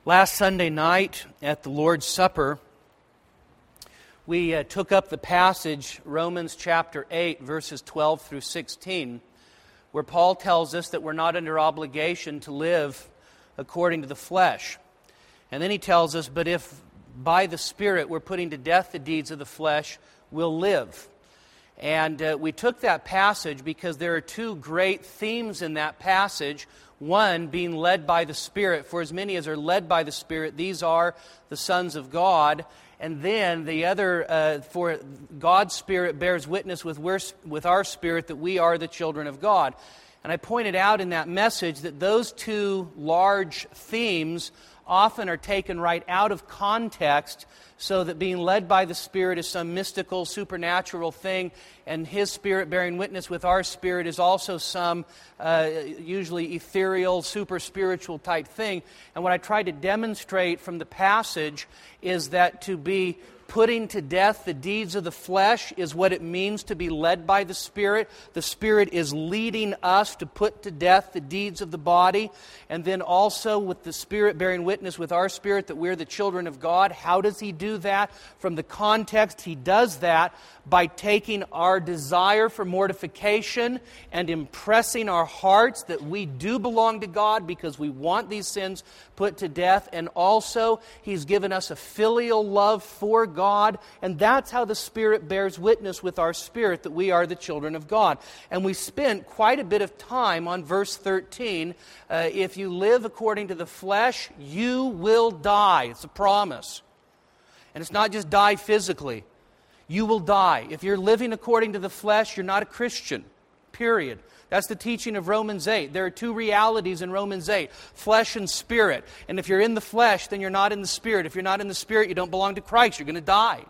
Last Sunday night at the Lord's Supper, we took up the passage, Romans chapter 8, verses 12 through 16, where Paul tells us that we're not under obligation to live according to the flesh. And then he tells us, but if by the Spirit we're putting to death the deeds of the flesh, we'll live. And we took that passage because there are two great themes in that passage. One, being led by the Spirit. For as many as are led by the Spirit, these are the sons of God. And then the other, for God's Spirit bears witness with our spirit that we are the children of God. And I pointed out in that message that those two large themes often are taken right out of context, so that being led by the Spirit is some mystical, supernatural thing, and His Spirit bearing witness with our spirit is also some usually ethereal, super-spiritual type thing. And what I tried to demonstrate from the passage is that to be putting to death the deeds of the flesh is what it means to be led by the Spirit. The Spirit is leading us to put to death the deeds of the body. And then also with the Spirit bearing witness with our spirit that we're the children of God. How does He do that? From the context, He does that by taking our desire for mortification and impressing our hearts that we do belong to God because we want these sins put to death. And also, He's given us a filial love for God, and that's how the Spirit bears witness with our spirit that we are the children of God. And we spent quite a bit of time on verse 13. If you live according to the flesh, you will die. It's a promise. And it's not just die physically. You will die. If you're living according to the flesh, you're not a Christian. Period. That's the teaching of Romans 8. There are two realities in Romans 8, flesh and spirit. And if you're in the flesh, then you're not in the Spirit. If you're not in the Spirit, you don't belong to Christ. You're going to die.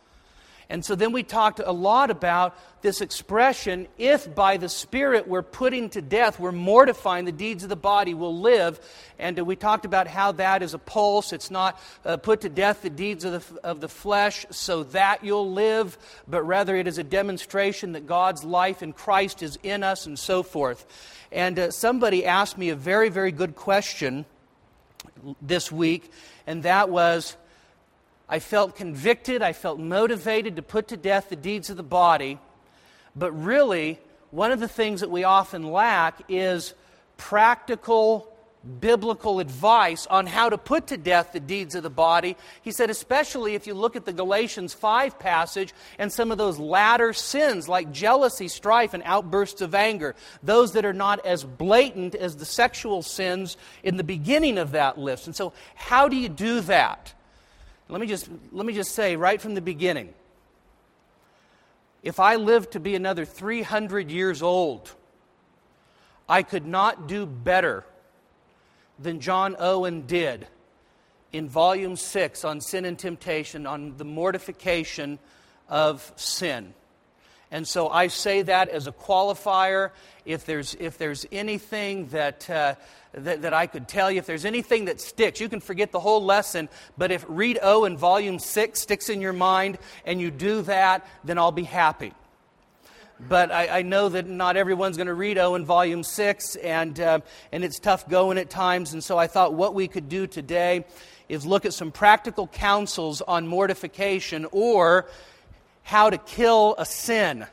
And so then we talked a lot about this expression, if by the Spirit we're putting to death, we're mortifying the deeds of the body, we'll live. And we talked about how that is a pulse. It's not put to death the deeds of the flesh so that you'll live, but rather it is a demonstration that God's life in Christ is in us and so forth. And somebody asked me a very, very good question this week, and that was, I felt convicted, I felt motivated to put to death the deeds of the body, but really, one of the things that we often lack is practical, biblical advice on how to put to death the deeds of the body. He said, especially if you look at the Galatians 5 passage and some of those latter sins like jealousy, strife, and outbursts of anger, those that are not as blatant as the sexual sins in the beginning of that list. And so, how do you do that? Let me just say right from the beginning, if I lived to be another 300 years old, I could not do better than John Owen did in Volume 6 on Sin and Temptation, on the mortification of sin. And so I say that as a qualifier. If there's anything that I could tell you, if there's anything that sticks, you can forget the whole lesson, but if read O in Volume 6 sticks in your mind and you do that, then I'll be happy. But I know that not everyone's going to read O in Volume 6, and it's tough going at times, and so I thought what we could do today is look at some practical counsels on mortification, or how to kill a sin.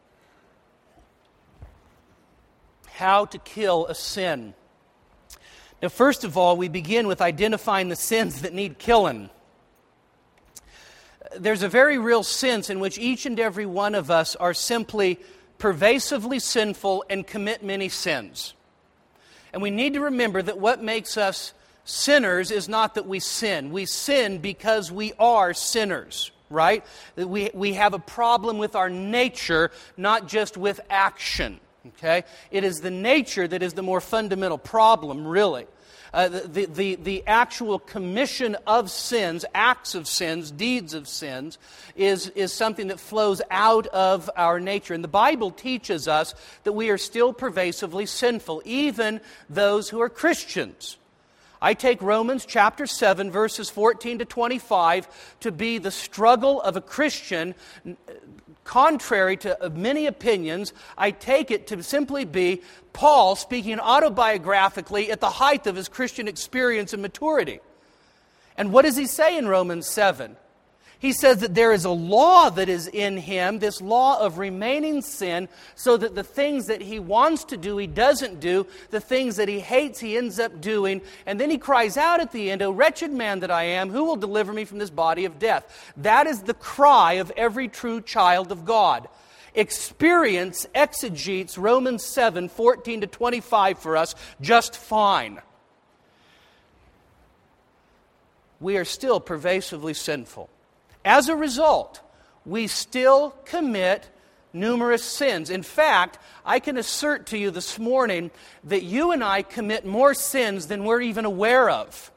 How to kill a sin. Now, first of all, we begin with identifying the sins that need killing. There's a very real sense in which each and every one of us are simply pervasively sinful and commit many sins. And we need to remember that what makes us sinners is not that we sin. We sin because we are sinners. Right? That we have a problem with our nature, not just with action. Okay? It is the nature that is the more fundamental problem, really. The actual commission of sins, acts of sins, deeds of sins, is something that flows out of our nature. And the Bible teaches us that we are still pervasively sinful, even those who are Christians. I take Romans chapter 7, verses 14 to 25 to be the struggle of a Christian. Contrary to many opinions, I take it to simply be Paul speaking autobiographically at the height of his Christian experience and maturity. And what does he say in Romans 7? He says that there is a law that is in him, this law of remaining sin, so that the things that he wants to do, he doesn't do. The things that he hates, he ends up doing. And then he cries out at the end, "O wretched man that I am, who will deliver me from this body of death?" That is the cry of every true child of God. Experience exegetes Romans 7, 14 to 25 for us just fine. We are still pervasively sinful. As a result, we still commit numerous sins. In fact, I can assert to you this morning that you and I commit more sins than we're even aware of.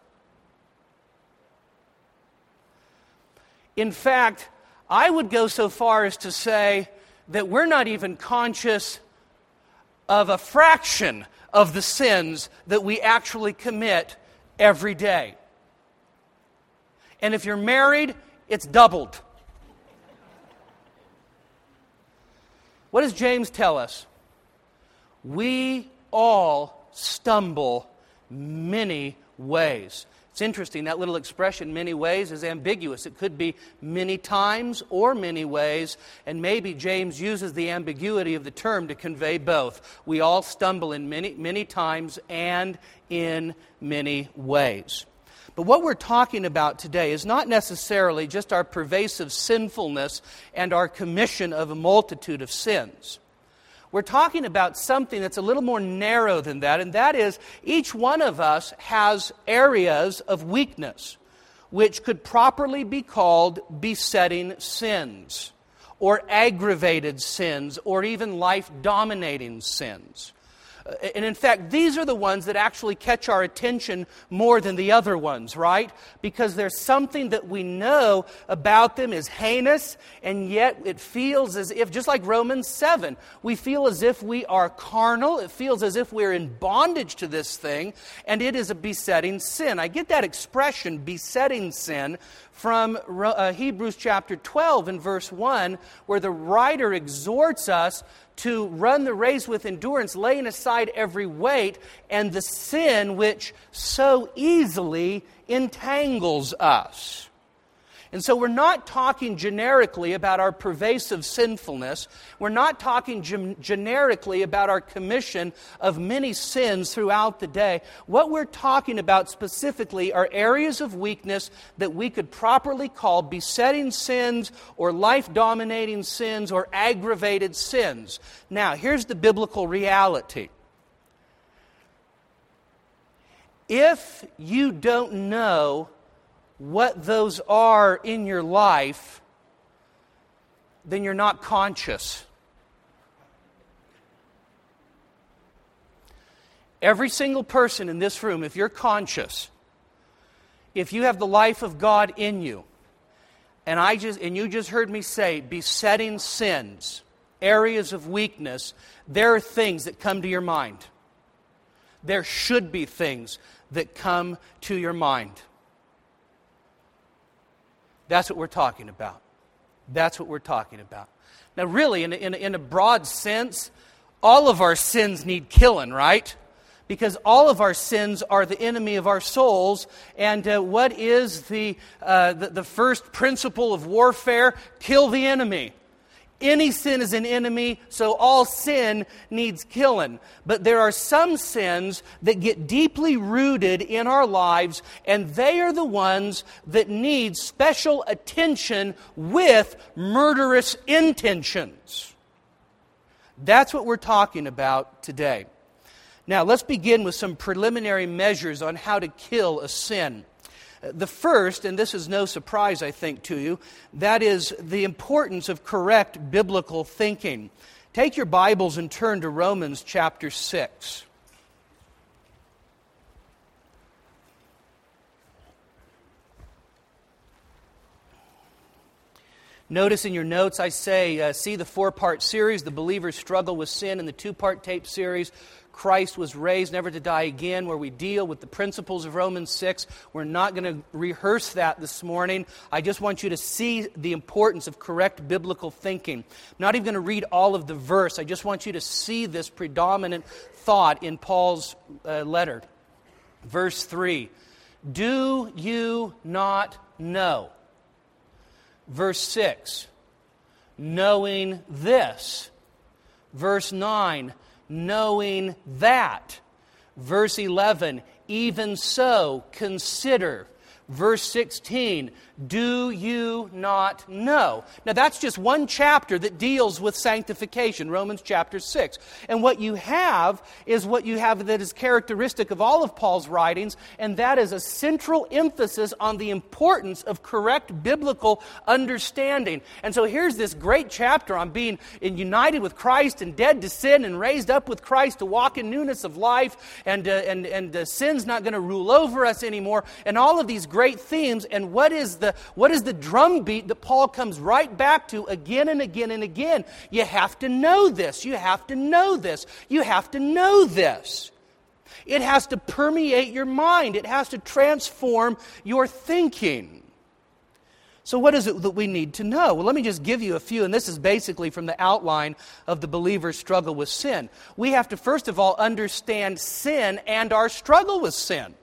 In fact, I would go so far as to say that we're not even conscious of a fraction of the sins that we actually commit every day. And if you're married, it's doubled. What does James tell us? We all stumble many ways. It's interesting, that little expression, many ways, is ambiguous. It could be many times or many ways, and maybe James uses the ambiguity of the term to convey both. We all stumble in many times and in many ways. But what we're talking about today is not necessarily just our pervasive sinfulness and our commission of a multitude of sins. We're talking about something that's a little more narrow than that, and that is each one of us has areas of weakness which could properly be called besetting sins, or aggravated sins, or even life-dominating sins. And in fact, these are the ones that actually catch our attention more than the other ones, right? Because there's something that we know about them is heinous, and yet it feels as if, just like Romans 7, we feel as if we are carnal. It feels as if we're in bondage to this thing, and it is a besetting sin. I get that expression, besetting sin, from Hebrews chapter 12 and verse 1, where the writer exhorts us to run the race with endurance, laying aside every weight and the sin which so easily entangles us. And so we're not talking generically about our pervasive sinfulness. We're not talking generically about our commission of many sins throughout the day. What we're talking about specifically are areas of weakness that we could properly call besetting sins or life-dominating sins or aggravated sins. Now, here's the biblical reality. If you don't know what those are in your life, then you're not conscious. Every single person in this room, if you're conscious, if you have the life of God in you, and you just heard me say besetting sins, areas of weakness, there are things that come to your mind. There should be things that come to your mind. That's what we're talking about. That's what we're talking about. Now, really, in a broad sense, all of our sins need killing, right? Because all of our sins are the enemy of our souls. And what is the first principle of warfare? Kill the enemy. Any sin is an enemy, so all sin needs killing. But there are some sins that get deeply rooted in our lives, and they are the ones that need special attention with murderous intentions. That's what we're talking about today. Now, let's begin with some preliminary measures on how to kill a sin. The first, and this is no surprise, I think, to you, that is the importance of correct biblical thinking. Take your Bibles and turn to Romans chapter 6. Notice in your notes I say, see the 4-part series, The Believer's Struggle with Sin, and the 2-part tape series, Christ was raised never to die again, where we deal with the principles of Romans 6. We're not going to rehearse that this morning. I just want you to see the importance of correct biblical thinking. I'm not even going to read all of the verse. I just want you to see this predominant thought in Paul's letter. Verse 3, Do you not know? Verse 6, knowing this. Verse 9, knowing that. Verse 11, even so, consider. Verse 16, do you not know? Now that's just one chapter that deals with sanctification, Romans chapter 6. And what you have is what you have that is characteristic of all of Paul's writings, and that is a central emphasis on the importance of correct biblical understanding. And so here's this great chapter on being united with Christ and dead to sin and raised up with Christ to walk in newness of life, and sin's not going to rule over us anymore, and all of these great themes. And what is the drumbeat that Paul comes right back to again and again and again? You have to know this. You have to know this. You have to know this. It has to permeate your mind. It has to transform your thinking. So what is it that we need to know? Well, let me just give you a few, and this is basically from the outline of the believer's struggle with sin. We have to first of all understand sin and our struggle with sin.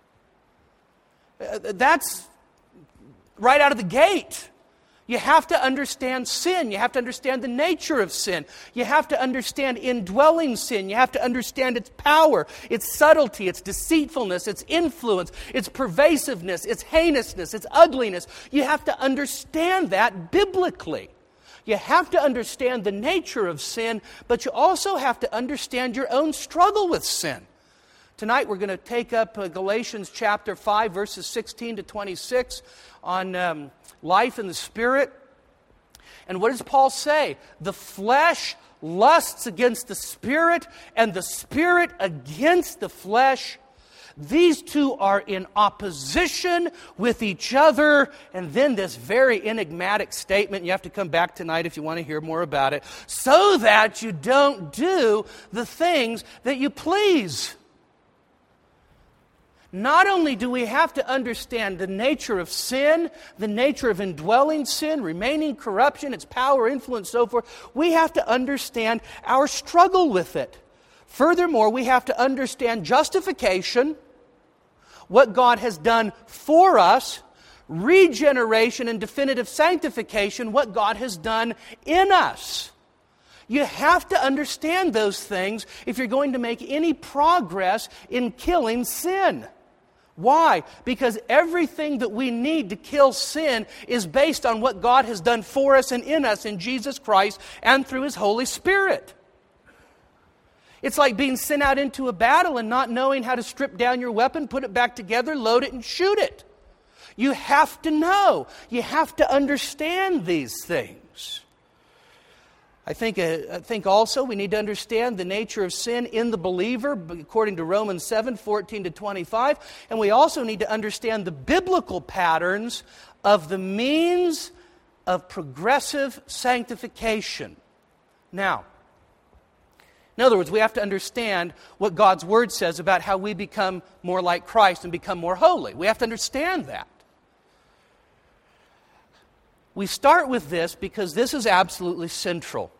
That's right out of the gate. You have to understand sin. You have to understand the nature of sin. You have to understand indwelling sin. You have to understand its power, its subtlety, its deceitfulness, its influence, its pervasiveness, its heinousness, its ugliness. You have to understand that biblically. You have to understand the nature of sin, but you also have to understand your own struggle with sin. Tonight we're going to take up Galatians chapter 5, verses 16 to 26 on life in the Spirit. And what does Paul say? The flesh lusts against the Spirit, and the Spirit against the flesh. These two are in opposition with each other. And then this very enigmatic statement, you have to come back tonight if you want to hear more about it, so that you don't do the things that you please. Not only do we have to understand the nature of sin, the nature of indwelling sin, remaining corruption, its power, influence, so forth, we have to understand our struggle with it. Furthermore, we have to understand justification, what God has done for us, regeneration and definitive sanctification, what God has done in us. You have to understand those things if you're going to make any progress in killing sin. Why? Because everything that we need to kill sin is based on what God has done for us and in us in Jesus Christ and through His Holy Spirit. It's like being sent out into a battle and not knowing how to strip down your weapon, put it back together, load it, and shoot it. You have to know. You have to understand these things. I think also we need to understand the nature of sin in the believer, according to Romans 7, 14 to 25. And we also need to understand the biblical patterns of the means of progressive sanctification. Now, in other words, we have to understand what God's Word says about how we become more like Christ and become more holy. We have to understand that. We start with this because this is absolutely central.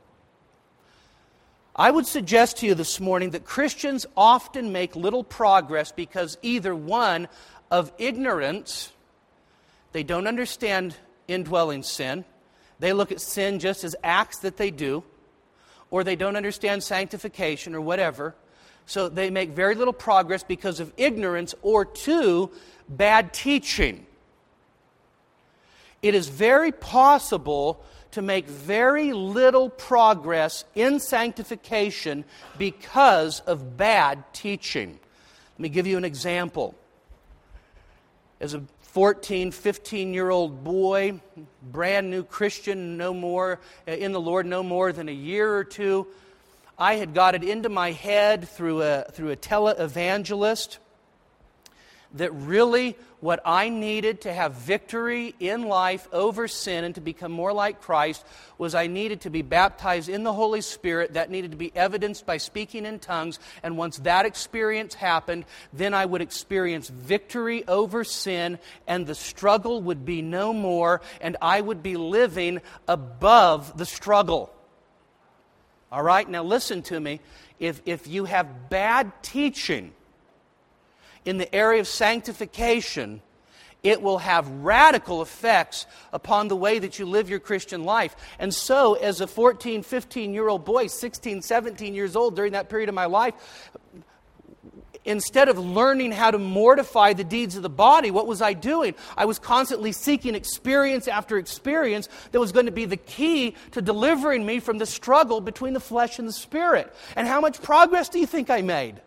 I would suggest to you this morning that Christians often make little progress because either one, of ignorance, they don't understand indwelling sin, they look at sin just as acts that they do, or they don't understand sanctification or whatever, so they make very little progress because of ignorance, or two, bad teaching. It is very possible to make very little progress in sanctification because of bad teaching. Let me give you an example. As a 14, 15-year-old boy, brand new Christian, no more in the Lord, no more than a year or two, I had got it into my head through a televangelist that really what I needed to have victory in life over sin and to become more like Christ was I needed to be baptized in the Holy Spirit. That needed to be evidenced by speaking in tongues. And once that experience happened, then I would experience victory over sin, and the struggle would be no more, and I would be living above the struggle. All right? Now listen to me. If you have bad teaching, in the area of sanctification, it will have radical effects upon the way that you live your Christian life. And so, as a 14, 15-year-old boy, 16, 17 years old during that period of my life, instead of learning how to mortify the deeds of the body, what was I doing? I was constantly seeking experience after experience that was going to be the key to delivering me from the struggle between the flesh and the spirit. And how much progress do you think I made?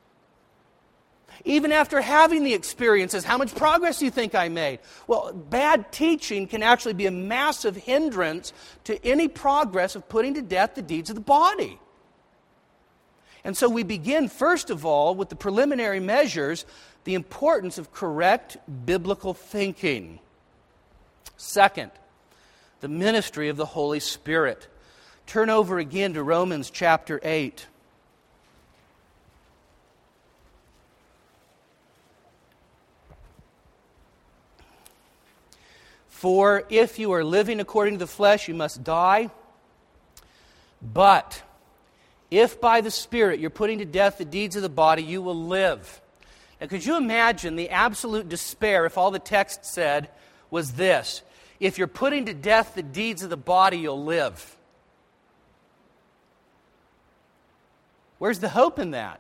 Even after having the experiences, how much progress do you think I made? Well, bad teaching can actually be a massive hindrance to any progress of putting to death the deeds of the body. And so we begin, first of all, with the preliminary measures, the importance of correct biblical thinking. Second, the ministry of the Holy Spirit. Turn over again to Romans chapter 8. For if you are living according to the flesh, you must die. But if by the Spirit you're putting to death the deeds of the body, you will live. Now, could you imagine the absolute despair if all the text said was this: if you're putting to death the deeds of the body, you'll live? Where's the hope in that?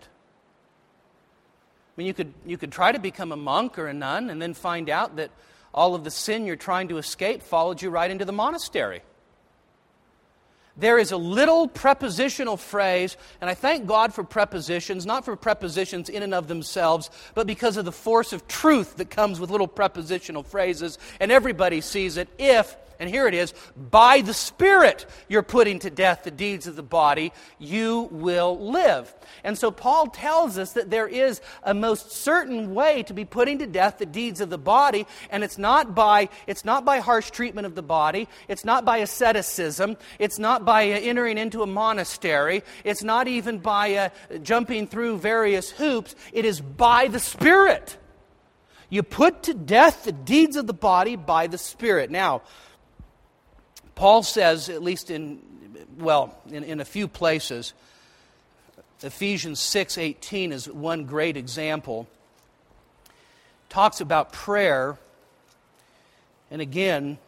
I mean, you could try to become a monk or a nun and then find out that all of the sin you're trying to escape followed you right into the monastery. There is a little prepositional phrase, and I thank God for prepositions, not for prepositions in and of themselves, but because of the force of truth that comes with little prepositional phrases, and everybody sees it. If, and here it is, by the Spirit you're putting to death the deeds of the body, you will live. And so Paul tells us that there is a most certain way to be putting to death the deeds of the body, and it's not by harsh treatment of the body, it's not by asceticism, it's not by entering into a monastery, it's not even by jumping through various hoops. It is by the Spirit. You put to death the deeds of the body by the Spirit. Now, Paul says, at least in a few places, Ephesians 6:18 is one great example. Talks about prayer, and again,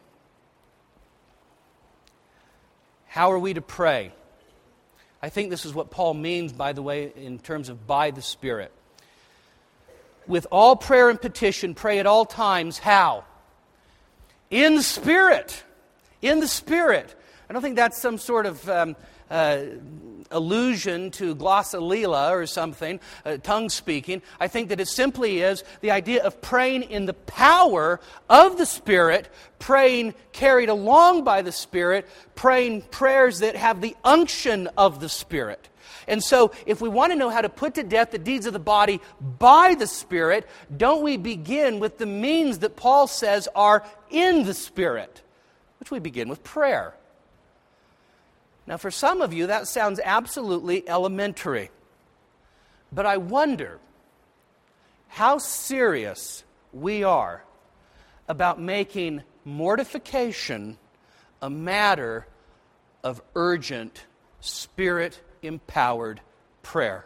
how are we to pray? I think this is what Paul means, by the way, in terms of by the Spirit. With all prayer and petition, pray at all times. How? In the Spirit. In the Spirit. I don't think that's some sort of allusion to glossolila or something, tongue speaking. I think that it simply is the idea of praying in the power of the Spirit, praying carried along by the Spirit, praying prayers that have the unction of the Spirit. And so, if we want to know how to put to death the deeds of the body by the Spirit, don't we begin with the means that Paul says are in the Spirit, which we begin with prayer. Now, for some of you, that sounds absolutely elementary. But I wonder how serious we are about making mortification a matter of urgent, Spirit-empowered prayer.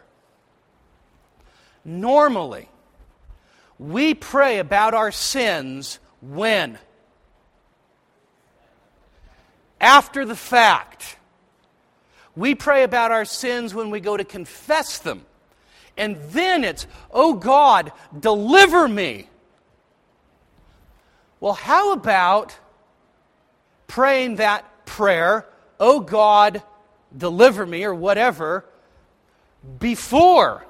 Normally, we pray about our sins when? After the fact. We pray about our sins when we go to confess them. And then it's, oh God, deliver me. Well, how about praying that prayer, oh God, deliver me, or whatever, before?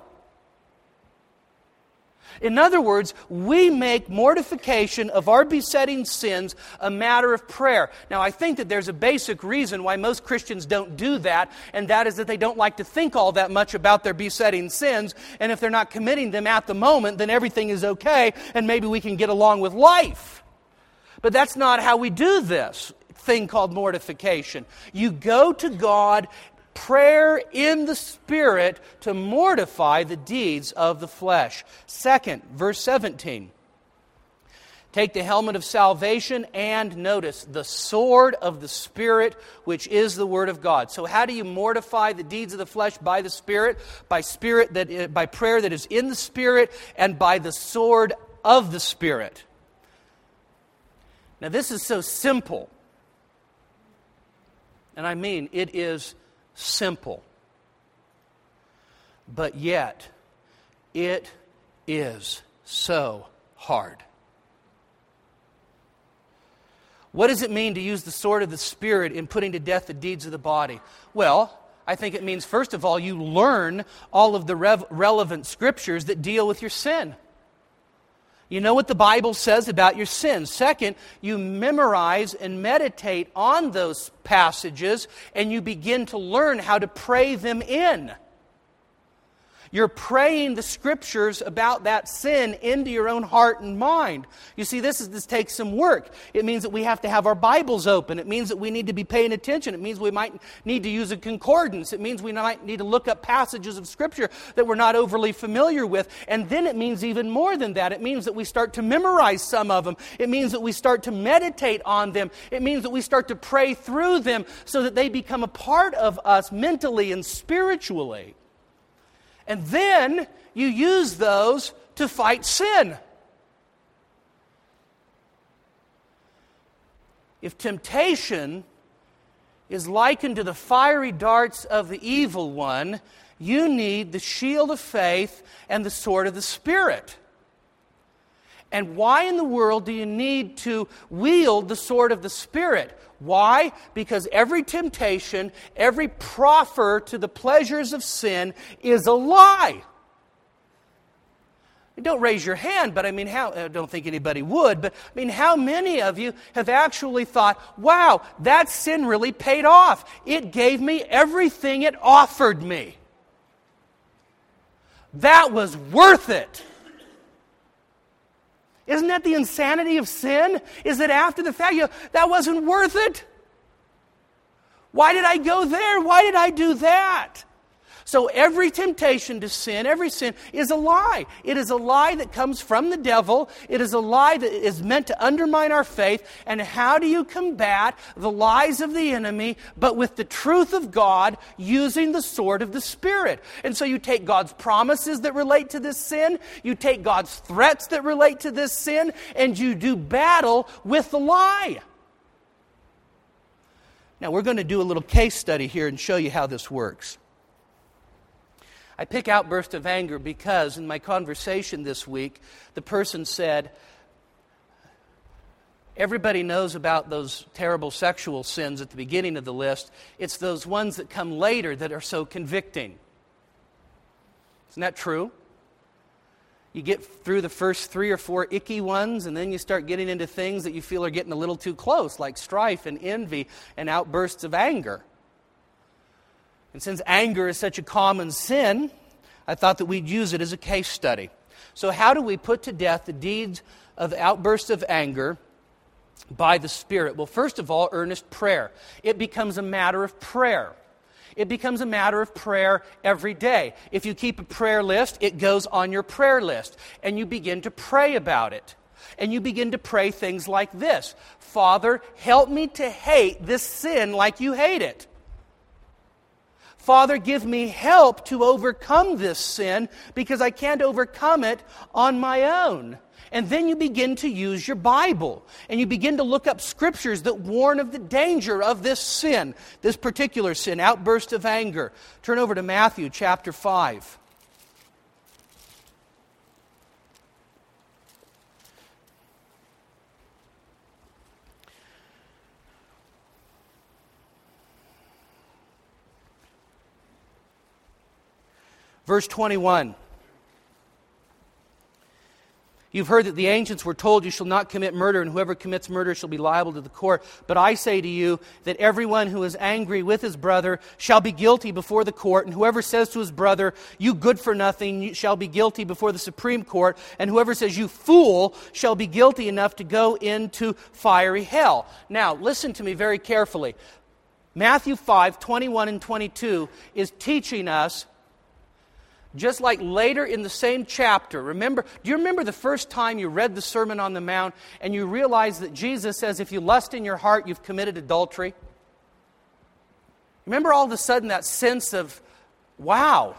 In other words, we make mortification of our besetting sins a matter of prayer. Now, I think that there's a basic reason why most Christians don't do that, and that is that they don't like to think all that much about their besetting sins, and if they're not committing them at the moment, then everything is okay, and maybe we can get along with life. But that's not how we do this thing called mortification. You go to God, prayer in the Spirit, to mortify the deeds of the flesh. Second, verse 17. Take the helmet of salvation and, notice, the sword of the Spirit, which is the Word of God. So how do you mortify the deeds of the flesh? By the Spirit, by prayer that is in the Spirit, and by the sword of the Spirit. Now this is so simple. And I mean, it is simple. But yet, it is so hard. What does it mean to use the sword of the Spirit in putting to death the deeds of the body? Well, I think it means, first of all, you learn all of the relevant scriptures that deal with your sin. You know what the Bible says about your sin. Second, you memorize and meditate on those passages, and you begin to learn how to pray them in. You're praying the Scriptures about that sin into your own heart and mind. You see, this takes some work. It means that we have to have our Bibles open. It means that we need to be paying attention. It means we might need to use a concordance. It means we might need to look up passages of Scripture that we're not overly familiar with. And then it means even more than that. It means that we start to memorize some of them. It means that we start to meditate on them. It means that we start to pray through them so that they become a part of us mentally and spiritually. And then you use those to fight sin. If temptation is likened to the fiery darts of the evil one, you need the shield of faith and the sword of the Spirit. And why in the world do you need to wield the sword of the Spirit? Why? Because every temptation, every proffer to the pleasures of sin is a lie. Don't raise your hand, but I don't think anybody would, but how many of you have actually thought, wow, that sin really paid off. It gave me everything it offered me. That was worth it. Isn't that the insanity of sin? Is that after the fact, that wasn't worth it? Why did I go there? Why did I do that? So every temptation to sin, every sin, is a lie. It is a lie that comes from the devil. It is a lie that is meant to undermine our faith. And how do you combat the lies of the enemy, but with the truth of God, using the sword of the Spirit? And so you take God's promises that relate to this sin, you take God's threats that relate to this sin, and you do battle with the lie. Now we're going to do a little case study here and show you how this works. I pick outburst of anger because in my conversation this week, the person said, everybody knows about those terrible sexual sins at the beginning of the list. It's those ones that come later that are so convicting. Isn't that true? You get through the first 3 or 4 icky ones, and then you start getting into things that you feel are getting a little too close, like strife and envy and outbursts of anger. And since anger is such a common sin, I thought that we'd use it as a case study. So how do we put to death the deeds of the outbursts of anger by the Spirit? Well, first of all, earnest prayer. It becomes a matter of prayer. It becomes a matter of prayer every day. If you keep a prayer list, it goes on your prayer list, and you begin to pray about it. And you begin to pray things like this: Father, help me to hate this sin like you hate it. Father, give me help to overcome this sin because I can't overcome it on my own. And then you begin to use your Bible. And you begin to look up scriptures that warn of the danger of this sin, this particular sin, outburst of anger. Turn over to Matthew chapter 5. Verse 21. You've heard that the ancients were told, you shall not commit murder, and whoever commits murder shall be liable to the court. But I say to you that everyone who is angry with his brother shall be guilty before the court, and whoever says to his brother, you good for nothing, shall be guilty before the Supreme Court, and whoever says, you fool, shall be guilty enough to go into fiery hell. Now, listen to me very carefully. Matthew 5, 21 and 22 is teaching us Just like later in the same chapter, do you remember the first time you read the Sermon on the Mount and you realized that Jesus says, if you lust in your heart, you've committed adultery? Remember all of a sudden that sense of, wow.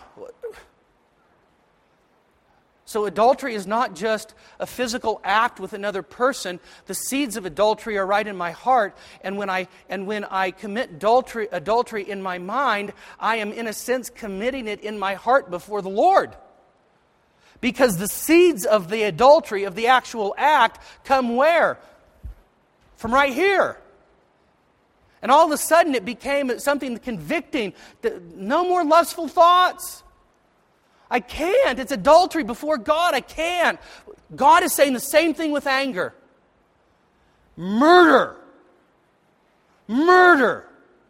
So adultery is not just a physical act with another person. The seeds of adultery are right in my heart. And when I commit adultery in my mind, I am in a sense committing it in my heart before the Lord. Because the seeds of the adultery, of the actual act, come where? From right here. And all of a sudden it became something convicting. No more lustful thoughts. I can't. It's adultery before God. I can't. God is saying the same thing with anger. Murder. Murder.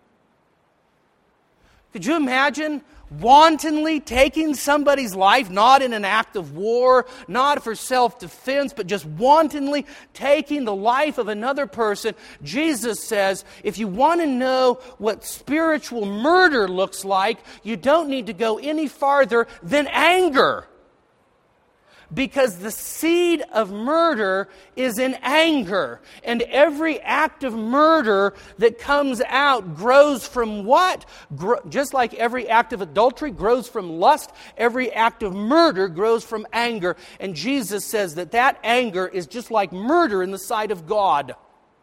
Could you imagine wantonly taking somebody's life, not in an act of war, not for self-defense, but just wantonly taking the life of another person? Jesus says, if you want to know what spiritual murder looks like, you don't need to go any farther than anger. Because the seed of murder is in anger. And every act of murder that comes out grows from what? Just like every act of adultery grows from lust, every act of murder grows from anger. And Jesus says that anger is just like murder in the sight of God.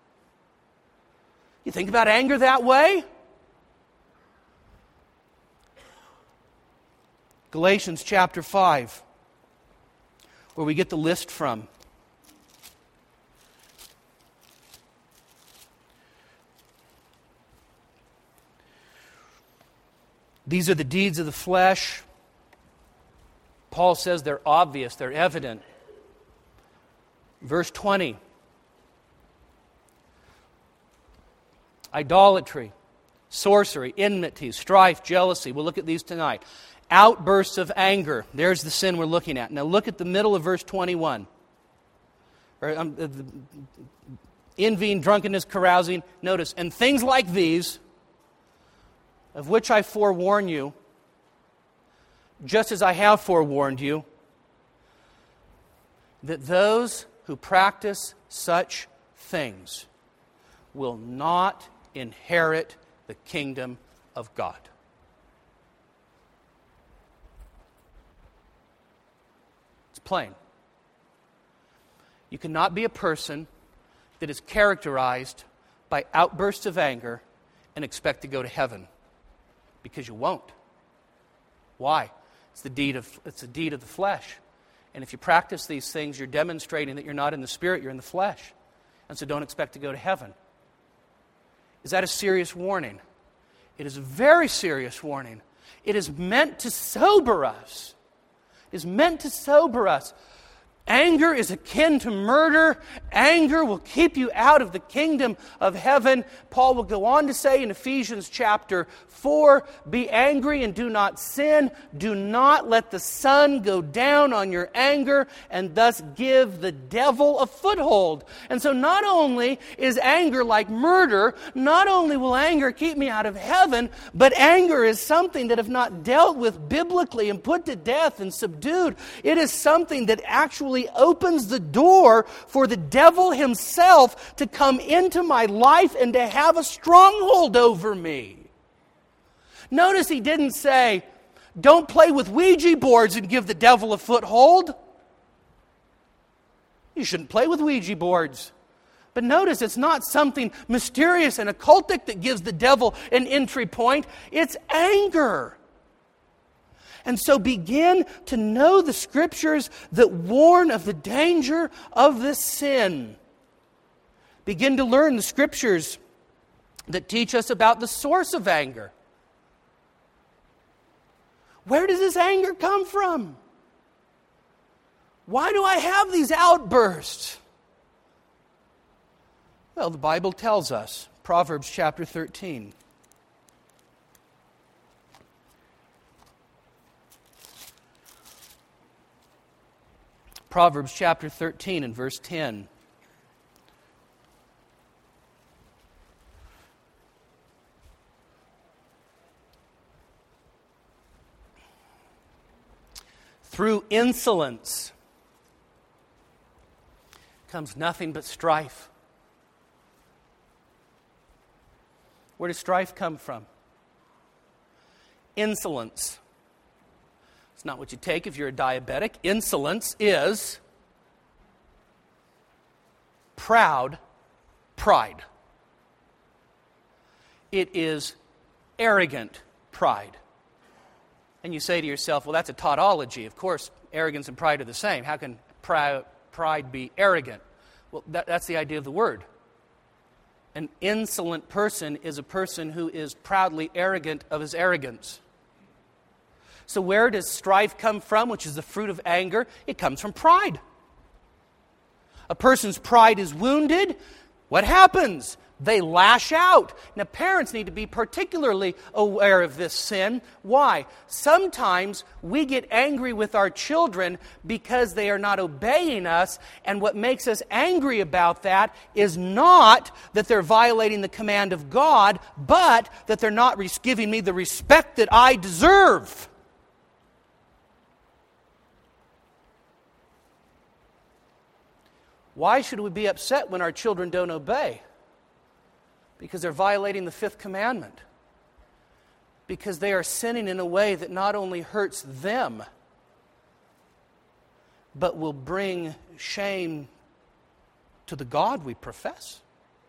You think about anger that way? Galatians chapter 5. Where we get the list from. These are the deeds of the flesh. Paul says they're obvious, they're evident. Verse 20. Idolatry, sorcery, enmity, strife, jealousy. We'll look at these tonight. Outbursts of anger. There's the sin we're looking at. Now look at the middle of verse 21. Envying, drunkenness, carousing. Notice, and things like these, of which I forewarn you, just as I have forewarned you, that those who practice such things will not inherit the kingdom of God. Plain. You cannot be a person that is characterized by outbursts of anger and expect to go to heaven, because you won't. Why? It's the deed of the flesh. And if you practice these things, you're demonstrating that you're not in the spirit, you're in the flesh. And so don't expect to go to heaven. Is that a serious warning? It is a very serious warning. It is meant to sober us. Is meant to sober us. Anger is akin to murder. Anger will keep you out of the kingdom of heaven. Paul will go on to say in Ephesians chapter 4, be angry and do not sin. Do not let the sun go down on your anger, and thus give the devil a foothold. And so not only is anger like murder, not only will anger keep me out of heaven, but anger is something that if not dealt with biblically and put to death and subdued, it is something that actually opens the door for the devil himself to come into my life and to have a stronghold over me. Notice he didn't say, don't play with Ouija boards and give the devil a foothold. You shouldn't play with Ouija boards. But notice it's not something mysterious and occultic that gives the devil an entry point. It's anger. And so begin to know the Scriptures that warn of the danger of this sin. Begin to learn the Scriptures that teach us about the source of anger. Where does this anger come from? Why do I have these outbursts? Well, the Bible tells us. Proverbs chapter 13. Proverbs chapter 13 and verse 10. Through insolence comes nothing but strife. Where does strife come from? Insolence. It's not what you take if you're a diabetic. Insolence is proud pride. It is arrogant pride. And you say to yourself, well, that's a tautology. Of course, arrogance and pride are the same. How can pride be arrogant? Well, that's the idea of the word. An insolent person is a person who is proudly arrogant of his arrogance. So where does strife come from, which is the fruit of anger? It comes from pride. A person's pride is wounded. What happens? They lash out. Now, parents need to be particularly aware of this sin. Why? Sometimes we get angry with our children because they are not obeying us, and what makes us angry about that is not that they're violating the command of God, but that they're not giving me the respect that I deserve. Why should we be upset when our children don't obey? Because they're violating the fifth commandment. Because they are sinning in a way that not only hurts them, but will bring shame to the God we profess.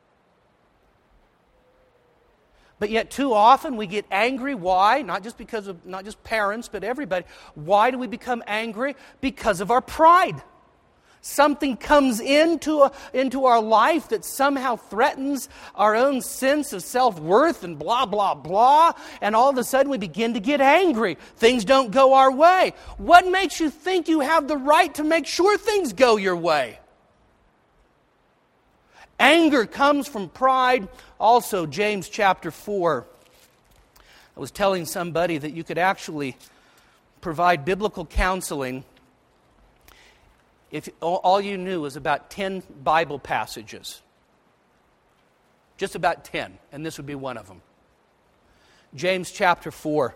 But yet too often we get angry. Why? Not just parents, but everybody. Why do we become angry? Because of our pride. Something comes into our life that somehow threatens our own sense of self-worth and blah, blah, blah. And all of a sudden we begin to get angry. Things don't go our way. What makes you think you have the right to make sure things go your way? Anger comes from pride. Also, James chapter 4. I was telling somebody that you could actually provide biblical counseling if all you knew was about 10 Bible passages. Just about 10, and this would be one of them. James chapter 4.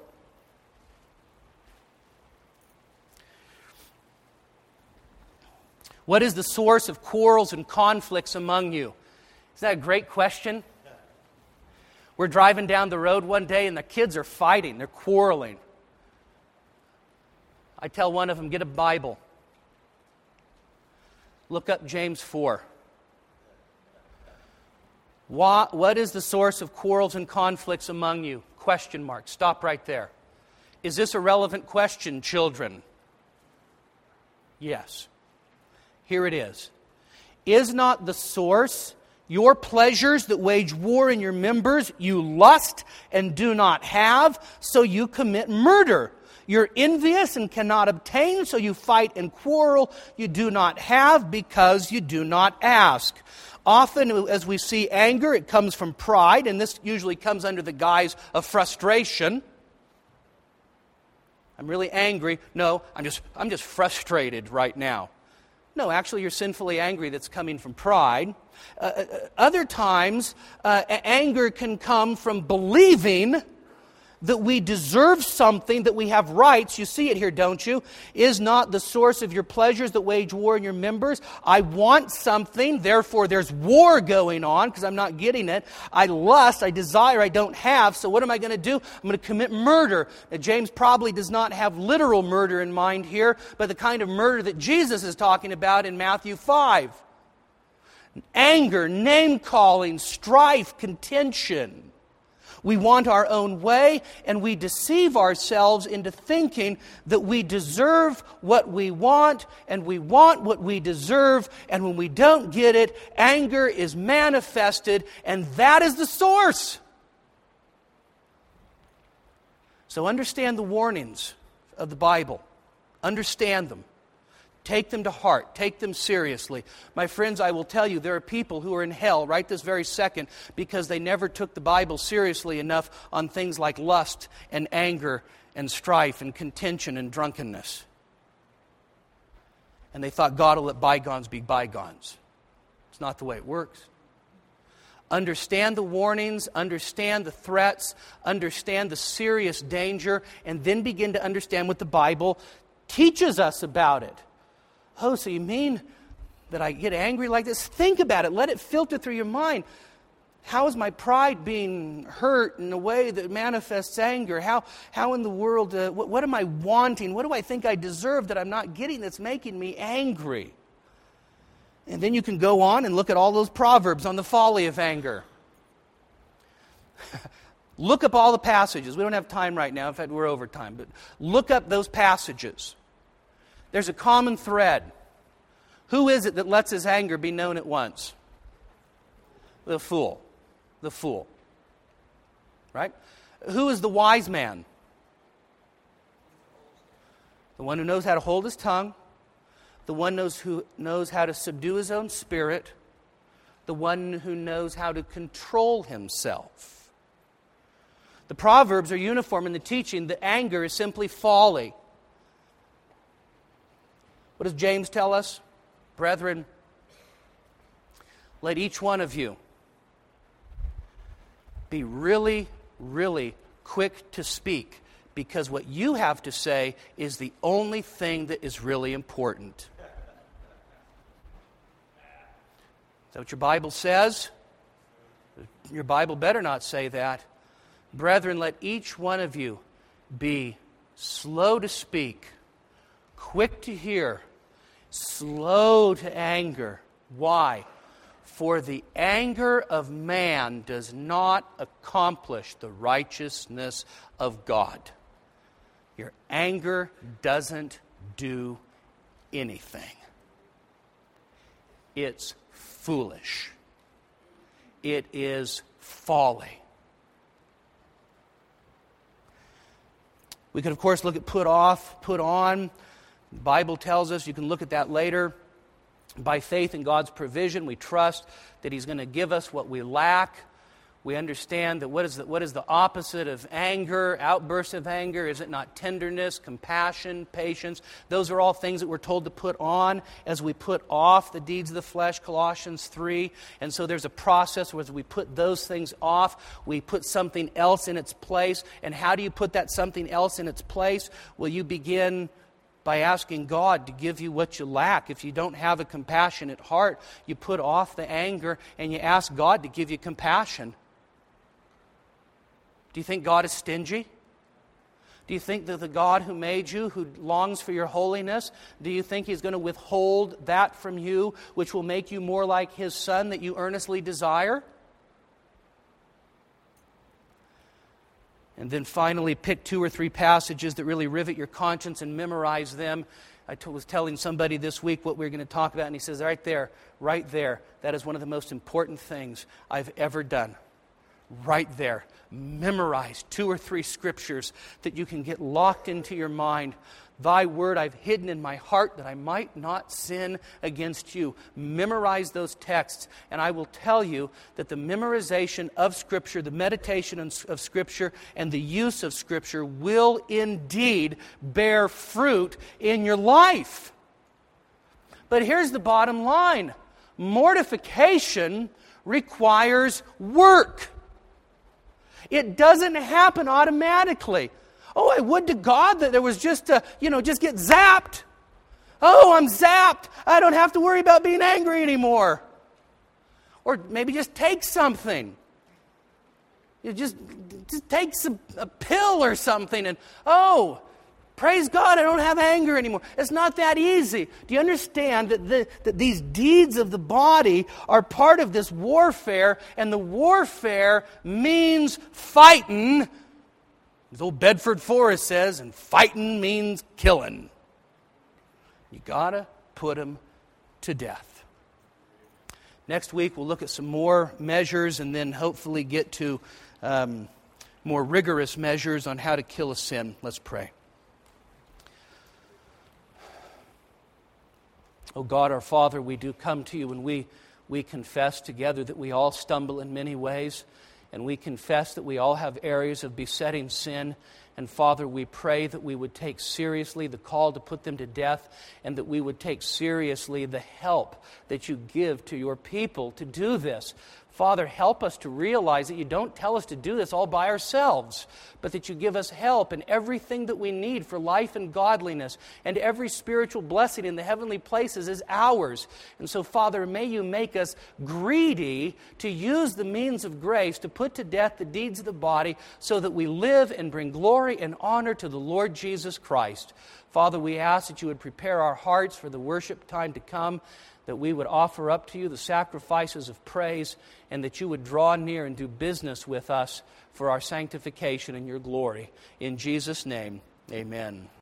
What is the source of quarrels and conflicts among you? Is that a great question? We're driving down the road one day and the kids are fighting. They're quarreling. I tell one of them, get a Bible. Look up James 4. What is the source of quarrels and conflicts among you? Question mark. Stop right there. Is this a relevant question, children? Yes. Here it is. Is not the source your pleasures that wage war in your members? You lust and do not have, so you commit murder. You're envious and cannot obtain, so you fight and quarrel. You do not have because you do not ask. Often, as we see anger, it comes from pride, and this usually comes under the guise of frustration. I'm really angry. No, I'm just frustrated right now. No, actually, you're sinfully angry. That's coming from pride. Other times, anger can come from believing that we deserve something, that we have rights. You see it here, don't you? Is not the source of your pleasures that wage war in your members? I want something, therefore there's war going on because I'm not getting it. I lust, I desire, I don't have. So what am I going to do? I'm going to commit murder. Now, James probably does not have literal murder in mind here, but the kind of murder that Jesus is talking about in Matthew 5. Anger, name-calling, strife, contention. We want our own way, and we deceive ourselves into thinking that we deserve what we want, and we want what we deserve, and when we don't get it, anger is manifested, and that is the source. So understand the warnings of the Bible. Understand them. Take them to heart. Take them seriously. My friends, I will tell you, there are people who are in hell right this very second because they never took the Bible seriously enough on things like lust and anger and strife and contention and drunkenness. And they thought God will let bygones be bygones. It's not the way it works. Understand the warnings, understand the threats, understand the serious danger, and then begin to understand what the Bible teaches us about it. Oh, so you mean that I get angry like this? Think about it. Let it filter through your mind. How is my pride being hurt in a way that manifests anger? How in the world, what am I wanting? What do I think I deserve that I'm not getting that's making me angry? And then you can go on and look at all those proverbs on the folly of anger. Look up all the passages. We don't have time right now. In fact, we're over time. But look up those passages. There's a common thread. Who is it that lets his anger be known at once? The fool. The fool. Right? Who is the wise man? The one who knows how to hold his tongue. The one who knows how to subdue his own spirit. The one who knows how to control himself. The Proverbs are uniform in the teaching that anger is simply folly. What does James tell us? Brethren, let each one of you be really, really quick to speak, because what you have to say is the only thing that is really important. Is that what your Bible says? Your Bible better not say that. Brethren, let each one of you be slow to speak, quick to hear, slow to anger. Why? For the anger of man does not accomplish the righteousness of God. Your anger doesn't do anything. It's foolish. It is folly. We could, of course, look at put off, put on. The Bible tells us, you can look at that later. By faith in God's provision, we trust that He's going to give us what we lack. We understand that what is the opposite of anger, outbursts of anger? Is it not tenderness, compassion, patience? Those are all things that we're told to put on as we put off the deeds of the flesh, Colossians 3. And so there's a process where as we put those things off, we put something else in its place. And how do you put that something else in its place? Well, you begin by asking God to give you what you lack. If you don't have a compassionate heart, you put off the anger and you ask God to give you compassion. Do you think God is stingy? Do you think that the God who made you, who longs for your holiness, do you think He's going to withhold that from you, which will make you more like His Son that you earnestly desire? And then finally, pick 2 or 3 passages that really rivet your conscience and memorize them. I was telling somebody this week what we were going to talk about, and he says, right there, that is one of the most important things I've ever done. Right there. Memorize 2 or 3 scriptures that you can get locked into your mind. Thy word I've hidden in my heart that I might not sin against you. Memorize those texts, and I will tell you that the memorization of Scripture, the meditation of Scripture, and the use of Scripture will indeed bear fruit in your life. But here's the bottom line. Mortification requires work. It doesn't happen automatically. Oh, I would to God that there was just get zapped. Oh, I'm zapped. I don't have to worry about being angry anymore. Or maybe just take something. You just take a pill or something and, oh, praise God, I don't have anger anymore. It's not that easy. Do you understand that these deeds of the body are part of this warfare, and the warfare means fighting? As old Bedford Forrest says, and fighting means killing. You gotta put them to death. Next week we'll look at some more measures and then hopefully get to more rigorous measures on how to kill a sin. Let's pray. Oh God, our Father, we do come to you and we confess together that we all stumble in many ways. And we confess that we all have areas of besetting sin, And Father, we pray that we would take seriously the call to put them to death, and that we would take seriously the help that you give to your people to do this. Father, help us to realize that you don't tell us to do this all by ourselves, but that you give us help in everything that we need for life and godliness, and every spiritual blessing in the heavenly places is ours. And so, Father, may you make us greedy to use the means of grace to put to death the deeds of the body, so that we live and bring glory and honor to the Lord Jesus Christ. Father, we ask that you would prepare our hearts for the worship time to come, that we would offer up to you the sacrifices of praise, and that you would draw near and do business with us for our sanctification and your glory. In Jesus' name, amen.